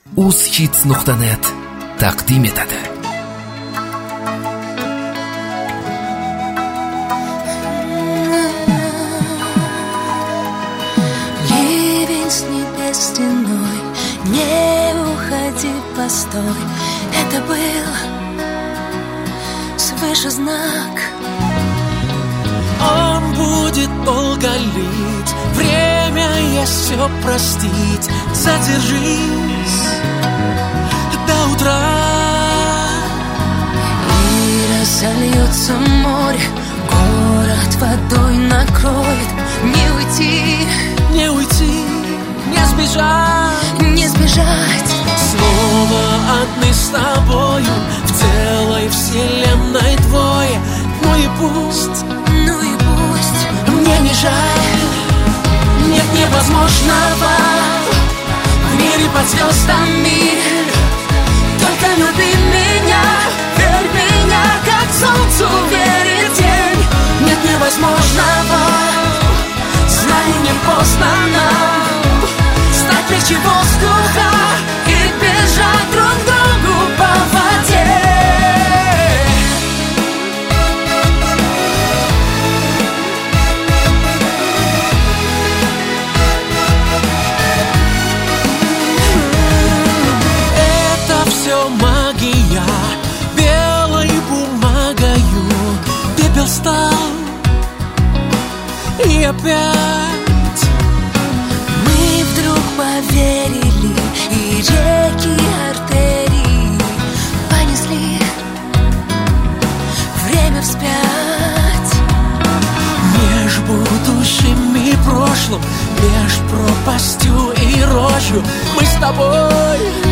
uzhits.net taqdim etadi. Ливень с небес стеной, не уходи, постой. Это был свыше знак. Он будет долго лить, время есть все простить. Задержись до утра. И разольется море, город водой накроет. Не уйти, Не уйти, не сбежать, не сбежать. снова одни с тобою, в целой вселенной двое. Ну и пусть, Ну и пусть мне не жаль, нет невозможного в мире под звездами. Только люби меня, верь в меня, как солнцу верит день. Нет невозможного, знай, не поздно нам стать легче воздуха и бежать друг к другу по воде. Это все магия, белой бумагою пепел стал. И опять мы вдруг поверили, и реки, артерии понесли время вспять. меж будущим и прошлым, меж пропастью и рожью мы с тобой